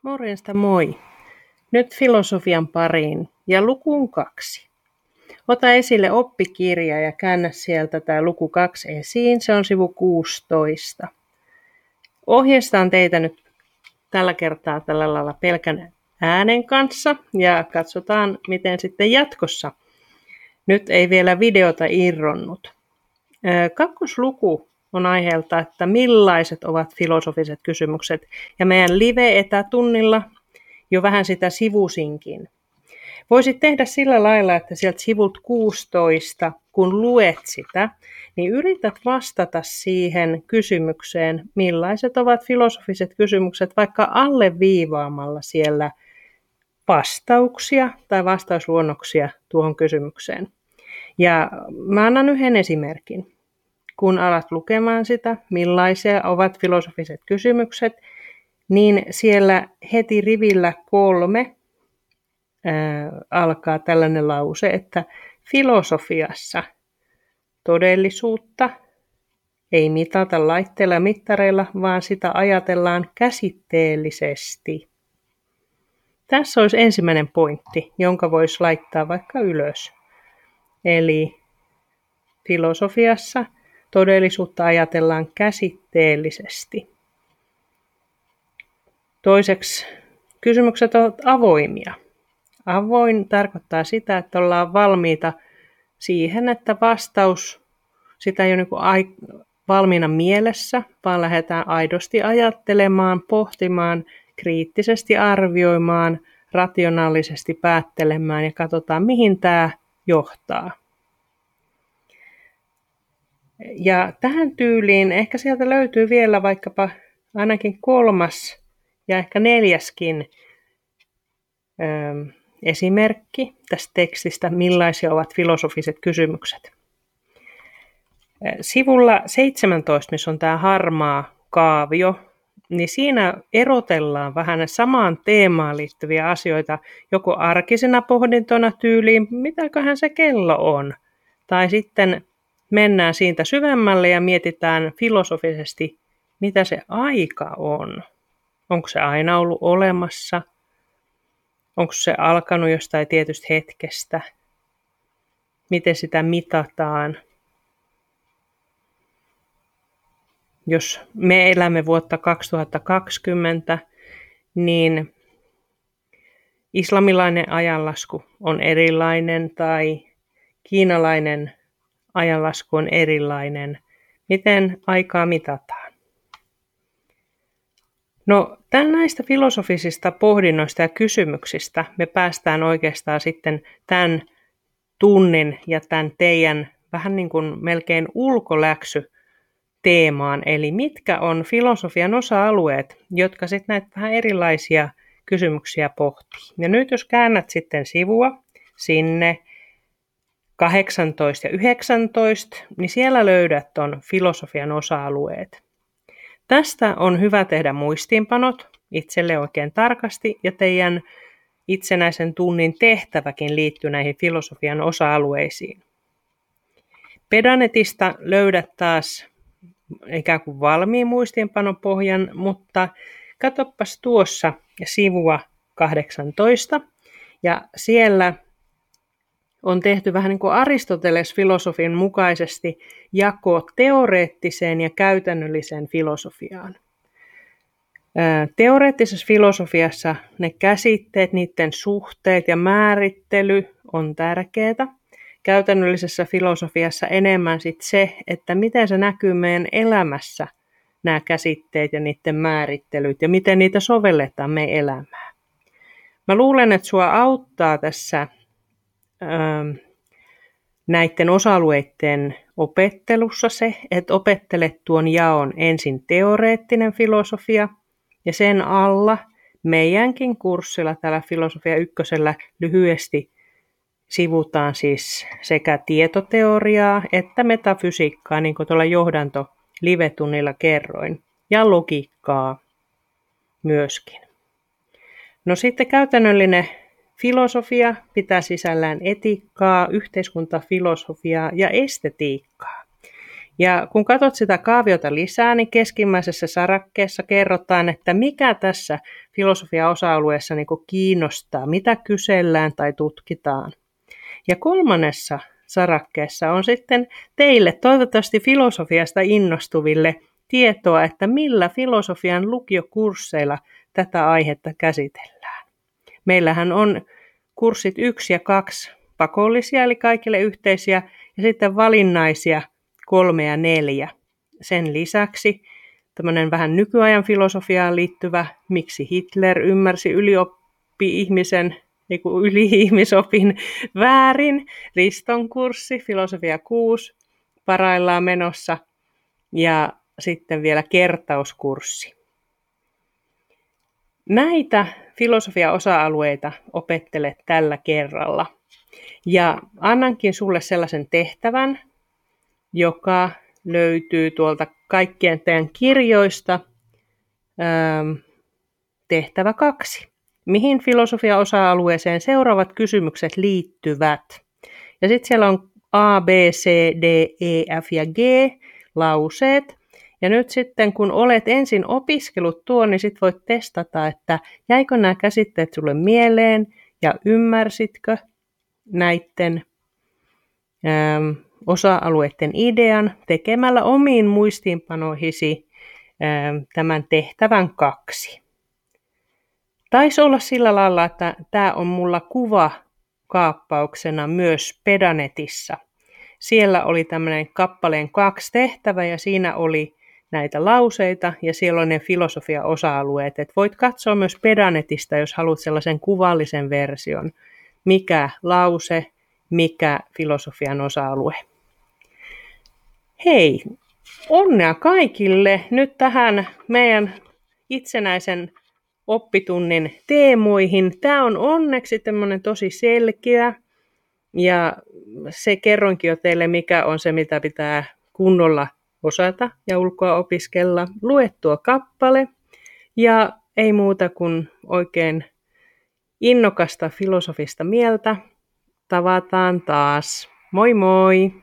Morjesta moi! Nyt filosofian pariin ja lukuun 2. Ota esille oppikirja ja käännä sieltä tämä luku 2 esiin. Se on sivu 16. Ohjeistan teitä nyt tällä kertaa tällä lailla pelkän äänen kanssa ja katsotaan miten sitten jatkossa. Nyt ei vielä videota irronnut. Kakkosluku on aiheelta, että millaiset ovat filosofiset kysymykset. Ja meidän live-etätunnilla jo vähän sitä sivusinkin. Voisit tehdä sillä lailla, että sieltä sivulta 16, kun luet sitä, niin yrität vastata siihen kysymykseen, millaiset ovat filosofiset kysymykset, vaikka alleviivaamalla siellä vastauksia tai vastausluonnoksia tuohon kysymykseen. Ja mä annan yhden esimerkin. Kun alat lukemaan sitä, millaisia ovat filosofiset kysymykset, niin siellä heti rivillä 3 alkaa tällainen lause, että filosofiassa todellisuutta ei mitata laitteilla ja mittareilla, vaan sitä ajatellaan käsitteellisesti. Tässä olisi ensimmäinen pointti, jonka voisi laittaa vaikka ylös. Eli filosofiassa todellisuutta ajatellaan käsitteellisesti. Toiseksi kysymykset ovat avoimia. Avoin tarkoittaa sitä, että ollaan valmiita siihen, että vastaus, sitä ei ole valmiina mielessä, vaan lähdetään aidosti ajattelemaan, pohtimaan, kriittisesti arvioimaan, rationaalisesti päättelemään ja katsotaan, mihin tämä johtaa. Ja tähän tyyliin ehkä sieltä löytyy vielä vaikkapa ainakin 3. ja ehkä 4. esimerkki tästä tekstistä, millaisia ovat filosofiset kysymykset. Sivulla 17, missä on tämä harmaa kaavio, niin siinä erotellaan vähän samaan teemaan liittyviä asioita, joko arkisena pohdintona tyyliin, mitäköhän se kello on, tai sitten mennään siitä syvemmälle ja mietitään filosofisesti, mitä se aika on. Onko se aina ollut olemassa? Onko se alkanut jostain tietystä hetkestä? Miten sitä mitataan? Jos me elämme vuotta 2020, niin islamilainen ajanlasku on erilainen tai kiinalainen ajanlasku on erilainen. Miten aikaa mitataan? No, näistä filosofisista pohdinnoista ja kysymyksistä me päästään oikeastaan sitten tämän tunnin ja tämän teidän vähän niin kuin melkein ulkoläksy teemaan. Eli mitkä on filosofian osa-alueet, jotka sitten näitä vähän erilaisia kysymyksiä pohtii. Ja nyt jos käännät sitten sivua sinne 18 ja 19, niin siellä löydät ton filosofian osa-alueet. Tästä on hyvä tehdä muistiinpanot itselle oikein tarkasti, ja teidän itsenäisen tunnin tehtäväkin liittyy näihin filosofian osa-alueisiin. Pedanetista löydät taas ikään kuin valmiin muistiinpanopohjan, mutta katsopas tuossa sivua 18, ja siellä on tehty vähän niin kuin Aristoteles filosofin mukaisesti jako teoreettiseen ja käytännölliseen filosofiaan. Teoreettisessa filosofiassa ne käsitteet, niiden suhteet ja määrittely on tärkeää. Käytännöllisessä filosofiassa enemmän sit se, että miten se näkyy meidän elämässä, nämä käsitteet ja niiden määrittelyt ja miten niitä sovelletaan meidän elämään. Mä luulen, että sua auttaa tässä näiden osa-alueiden opettelussa se, että opettelet tuon jaon ensin teoreettinen filosofia ja sen alla meidänkin kurssilla täällä Filosofia 1 lyhyesti sivutaan siis sekä tietoteoriaa että metafysiikkaa, niin kuin tuolla johdanto-live-tunnilla kerroin, ja logiikkaa myöskin. No sitten käytännöllinen filosofia pitää sisällään etiikkaa, yhteiskuntafilosofiaa ja estetiikkaa. Ja kun katsot sitä kaaviota lisää, niin keskimmäisessä sarakkeessa kerrotaan, että mikä tässä filosofian osa-alueessa niin kuin kiinnostaa, mitä kysellään tai tutkitaan. Ja kolmannessa sarakkeessa on sitten teille, toivottavasti filosofiasta innostuville, tietoa, että millä filosofian lukiokursseilla tätä aihetta käsitellään. Meillähän on kurssit 1 ja 2 pakollisia, eli kaikille yhteisiä, ja sitten valinnaisia 3 ja 4. Sen lisäksi tämmöinen vähän nykyajan filosofiaan liittyvä, miksi Hitler ymmärsi yli-ihmisopin väärin, Riston kurssi, filosofia 6, paraillaan menossa, ja sitten vielä kertauskurssi. Näitä filosofian osa-alueita opettelet tällä kerralla. Ja annankin sulle sellaisen tehtävän, joka löytyy tuolta kaikkien teidän kirjoista. Tehtävä 2. Mihin filosofian osa-alueeseen seuraavat kysymykset liittyvät? Ja sitten siellä on A, B, C, D, E, F ja G lauseet. Ja nyt sitten kun olet ensin opiskellut tuon, niin sit voit testata, että jäikö nämä käsitteet sulle mieleen ja ymmärsitkö näiden osa-alueiden idean tekemällä omiin muistiinpanoihisi tämän tehtävän 2. Taisi olla sillä lailla, että tämä on mulla kuvakaappauksena myös Pedanetissa. Siellä oli tämmöinen kappaleen 2 tehtävä ja siinä oli näitä lauseita ja siellä on ne filosofian osa-alueet. Et voit katsoa myös Pedanetista, jos haluat sellaisen kuvallisen version, mikä lause, mikä filosofian osa-alue. Hei, onnea kaikille nyt tähän meidän itsenäisen oppitunnin teemoihin. Tämä on onneksi tämmöinen tosi selkeä ja se kerroinkin jo teille, mikä on se, mitä pitää kunnolla osata ja ulkoa opiskella. Lue tuo kappale ja ei muuta kuin oikein innokasta filosofista mieltä. Tavataan taas. Moi moi!